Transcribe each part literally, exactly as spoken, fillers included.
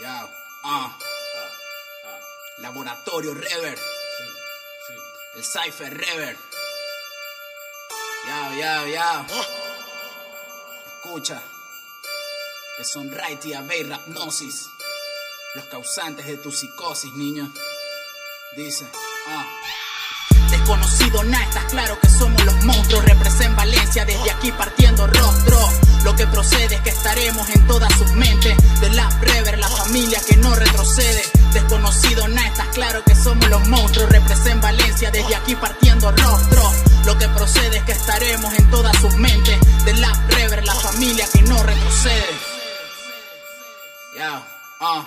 Ya, ah, Laboratorio Rever, Sí, sí. el Cypher Rever. Ya, ya, ya. Escucha, que son Righty, Abe y Rapnosis, los causantes de tu psicosis, niño. Dice, ah. Desconocido, nada, estás claro que somos los monstruos. Represent Valencia, desde aquí partiendo rostro. Lo que procede es que estaremos en todas sus mentes. De la Rever, la familia que no retrocede. Desconocido, nada, estás claro que somos los monstruos. Represent Valencia, desde aquí partiendo rostro. Lo que procede es que estaremos en todas sus mentes. De la Rever, la familia que no retrocede. Ya, ah.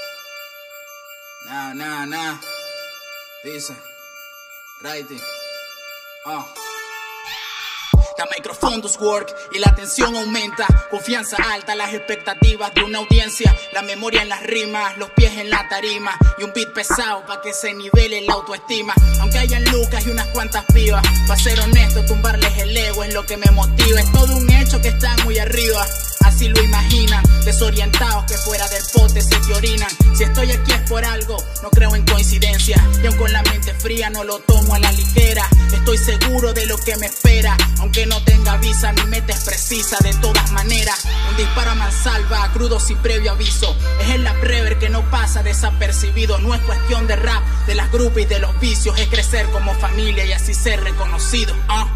Nah, nah, nah. Dice. Righty. Ah. The microphone does work y la tensión aumenta. Confianza alta, las expectativas de una audiencia. La memoria en las rimas, los pies en la tarima. Y un beat pesado pa' que se nivele la autoestima. Aunque hayan lucas y unas cuantas pibas, pa' ser honesto, tumbarles el ego es lo que me motiva. Es todo un hecho que están muy arriba, así lo imaginan. Desorientados que fuera del pote se te orinan. Si estoy aquí es por algo, no creo en coincidencia. Y aun con la mente fría no lo tomo a la ligera. Estoy seguro de lo que me espera. Aunque no tenga visa, mi meta es precisa de todas maneras. Un disparo a mansalva, crudo sin previo aviso. Es el Lab Rever que no pasa desapercibido. No es cuestión de rap, de las groupies y de los vicios. Es crecer como familia y así ser reconocido. uh.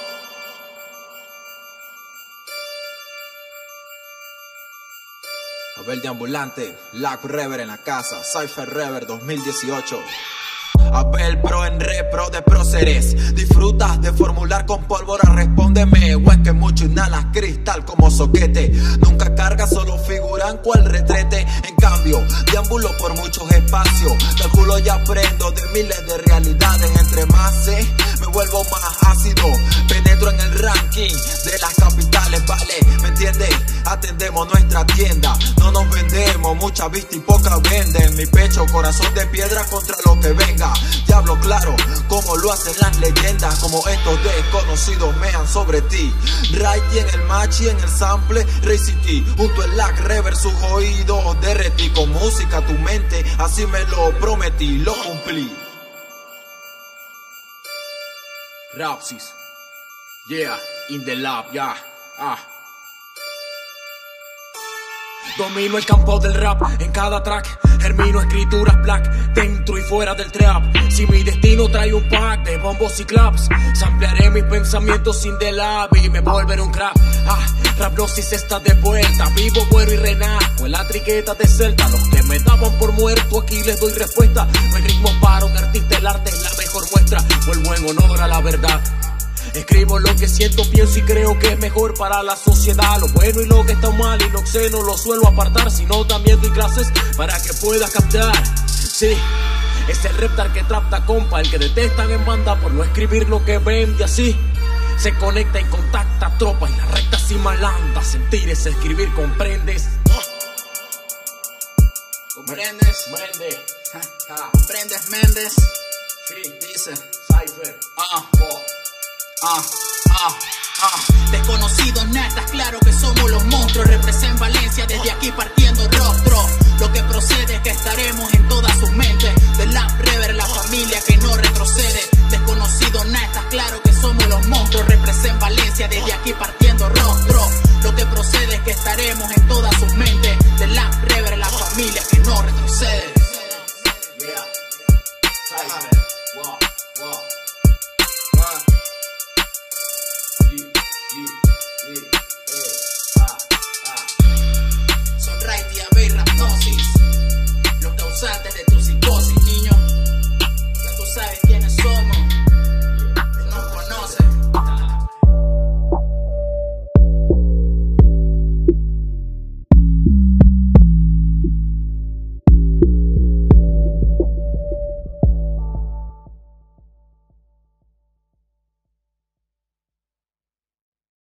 Abel de ambulante, Lab Rever en la casa, Cypher Rever dos mil dieciocho. Abel pro en repro de próceres. Disfrutas de formular con pólvora, respóndeme. O es que mucho inhalas cristal como soquete. Nunca cargas, solo figuran cual retrete. En cambio, deambulo por muchos espacios. Calculo y aprendo de miles de realidades. Entre más sé, me vuelvo más ácido. Penetro en el ranking de las capitales, vale, ¿me entiendes? Atendemos nuestra tienda, no nos vendemos, mucha vista y poca venden. Mi pecho, corazón de piedra contra lo que venga. Te hablo claro, como lo hacen las leyendas. Como estos desconocidos mean sobre ti. Righty en el match y en el sample, Ray City. Junto al Lab Rever, sus oídos derretí. Con música tu mente, así me lo prometí, lo cumplí. Rapsis. Yeah, in the lab, yeah. Ah. Domino el campo del rap en cada track. Germino escrituras black dentro y fuera del trap. Si mi destino trae un pack de bombos y claps, samplearé mis pensamientos sin de lab y me volveré un crack. Ah, Rapnosis está de vuelta, vivo, muero y renazco en la triqueta de Celta. Los que me daban por muerto aquí les doy respuesta. No hay ritmo para un artista, el arte es la mejor muestra. Vuelvo en honor a la verdad. Escribo lo que siento, pienso y creo que es mejor para la sociedad. Lo bueno y lo que está mal y lo obsceno lo suelo apartar. Sino también doy clases para que puedas captar. Sí, es el reptar que trapta compa, el que detestan en banda por no escribir lo que vende. Así se conecta y contacta tropa y la recta sin malanda. Sentir es escribir, ¿comprendes? ¿Comprendes? Mende. ¿Comprendes, Méndez? Sí, Dice. Cypher. Ah. Oh. Ah, ah, ah. Desconocidos, nada, estás claro que somos los monstruos. Represent Valencia, desde